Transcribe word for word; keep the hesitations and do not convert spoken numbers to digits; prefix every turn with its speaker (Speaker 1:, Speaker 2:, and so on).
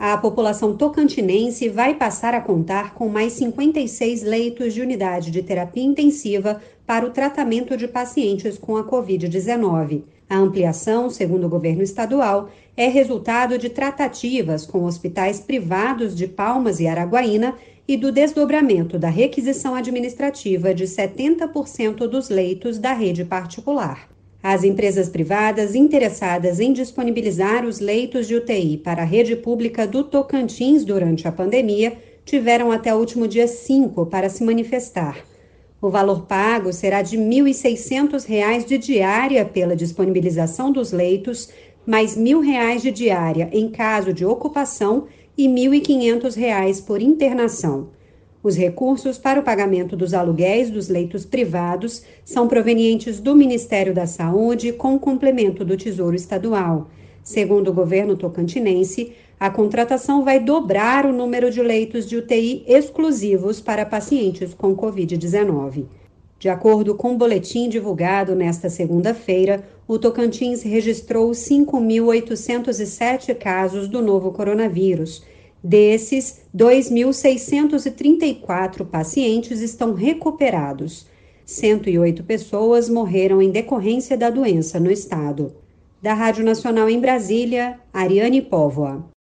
Speaker 1: A população tocantinense vai passar a contar com mais cinquenta e seis leitos de unidade de terapia intensiva para o tratamento de pacientes com a covid dezenove. A ampliação, segundo o governo estadual, é resultado de tratativas com hospitais privados de Palmas e Araguaína e do desdobramento da requisição administrativa de setenta por cento dos leitos da rede particular. As empresas privadas interessadas em disponibilizar os leitos de U T I para a rede pública do Tocantins durante a pandemia tiveram até o último dia cinco para se manifestar. O valor pago será de mil e seiscentos reais de diária pela disponibilização dos leitos, mais mil reais de diária em caso de ocupação e mil e quinhentos reais por internação. Os recursos para o pagamento dos aluguéis dos leitos privados são provenientes do Ministério da Saúde com complemento do Tesouro Estadual. Segundo o governo tocantinense, a contratação vai dobrar o número de leitos de U T I exclusivos para pacientes com covid dezenove. De acordo com o boletim divulgado nesta segunda-feira, o Tocantins registrou cinco mil oitocentos e sete casos do novo coronavírus. Desses, dois mil seiscentos e trinta e quatro pacientes estão recuperados. cento e oito pessoas morreram em decorrência da doença no estado. Da Rádio Nacional em Brasília, Ariane Póvoa.